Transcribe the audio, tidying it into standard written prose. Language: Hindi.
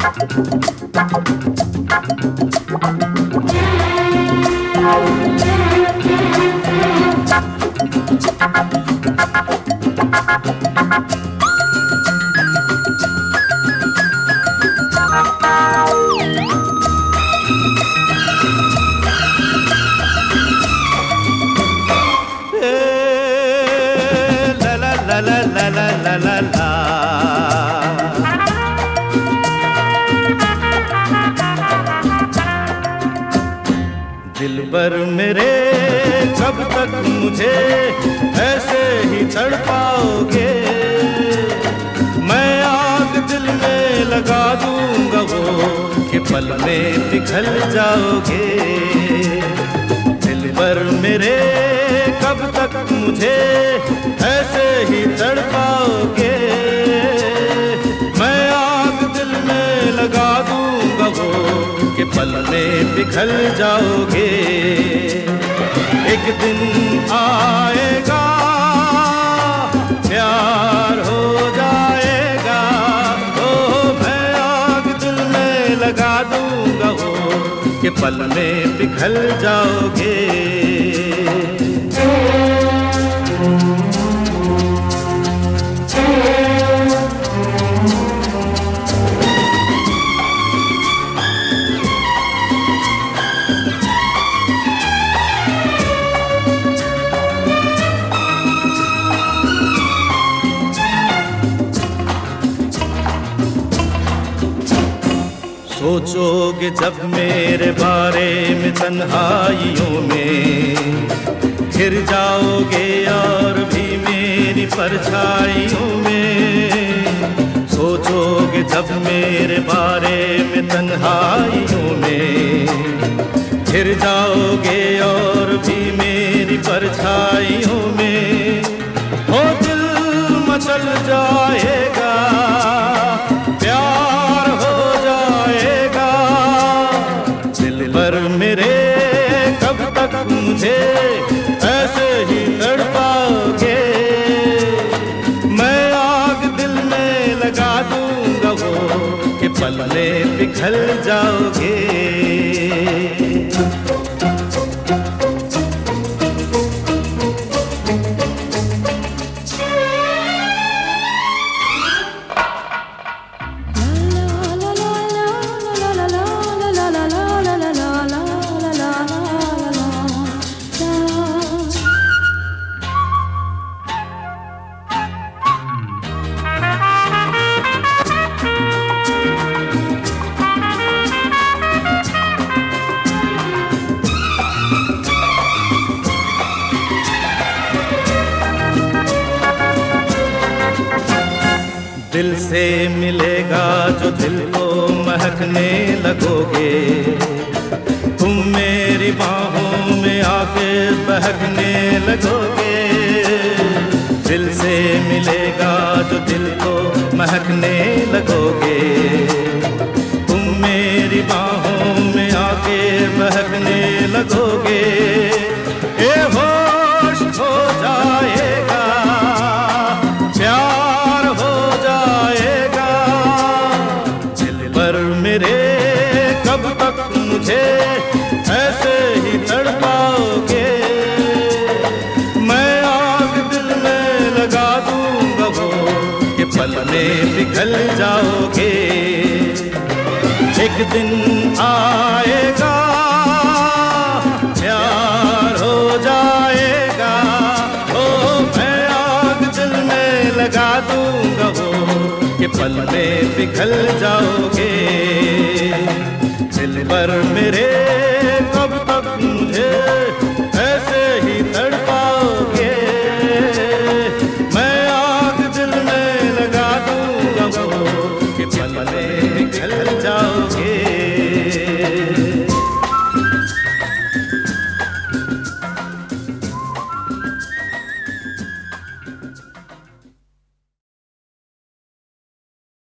दिलबर मेरे कब तक मुझे ऐसे ही तड़पाओगे? मैं आग दिल में लगा दूंगा वो कि पल में पिघल जाओगे। दिलबर मेरे कब तक मुझे ऐसे ही तड़पाओगे? मैं आग दिल में लगा दूंगा वो कि पल में पिघल जाओगे। एक दिन आएगा प्यार हो जाएगा, ओ मैं आग दिल में लगा दूंगा वो कि पल में पिघल जाओगे। सोचोगे जब मेरे बारे में तन्हाइयों में, घिर जाओगे और भी मेरी परछाइयों में। सोचोगे जब मेरे बारे में तन्हाइयों में, घिर जाओगे और भी मेरी परछाइयों में। ओ दिल मचल जाएगा, प्यार हो जाएगा। दिलबर मेरे कब तक मुझे ऐसे ही तड़पाओगे? मैं आग दिल में लगा दूंगा वो कि पल में पिघल जाओगे। दिल से मिलेगा जो दिल को महकने लगोगे, तुम मेरी बाहों में आके बहकने लगोगे। दिल से मिलेगा जो दिल को महकने लगोगे, तुम मेरी बाहों में आके बहकने लगोगे। ए होश हो जाएगा, प्यार हो जाएगा। दिलबर मेरे कब तक मुझे ऐसे ही तड़पाओगे? मैं आग दिल में लगा दूंगा वो कि पल में पिघल जाओगे। एक दिन आएगा प्यार हो जाएगा, ओ मैं आग दिल में लगा दूंगा वो कि पल में पिघल जाओगे। दिलबर मेरे